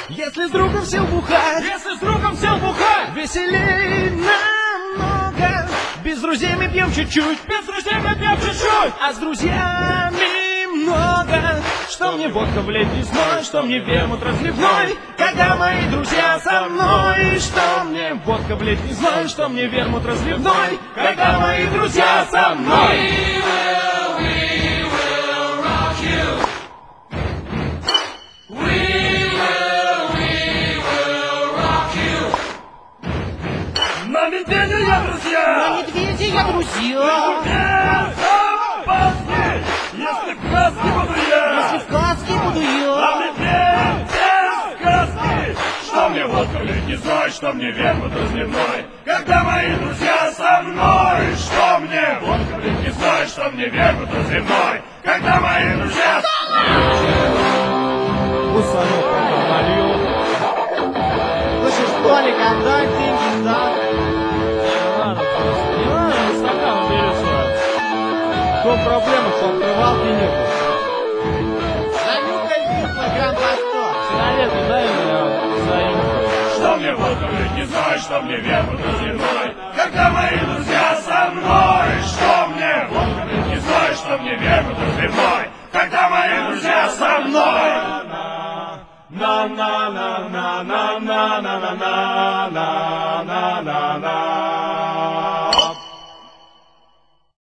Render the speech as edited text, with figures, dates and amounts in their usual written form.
Если с другом сел бухать, веселей намного. Без друзей мы пьем чуть-чуть, а с друзьями много. Что мне водка в летний зной, что мне вермут разливной, когда мои друзья со мной. Что мне водка в летний зной, что мне вермут разливной, когда мои друзья со мной. На медведя я друзья! Безопасный! Если в каске буду я! На медведя сказки! Что мне водка в летний зной, что мне вермут разливной, когда мои друзья со мной! Что мне водка в летний зной, что мне вермут разливной, когда мои друзья со мной! Усанул, налью. Слушай, Толик, отдай деньги, да? Не надо, стакан берется. Что проблема, что открывалки нету? Занюхай 1 килограмм по 100. Сигареты дай мне, займу. Что мне водка в летний зной, что мне вермут разливной, когда мои друзья со мной! Что мне водка в летний зной, что мне вермут разливной, когда мои друзья со мной! На на на на на на на на на на на на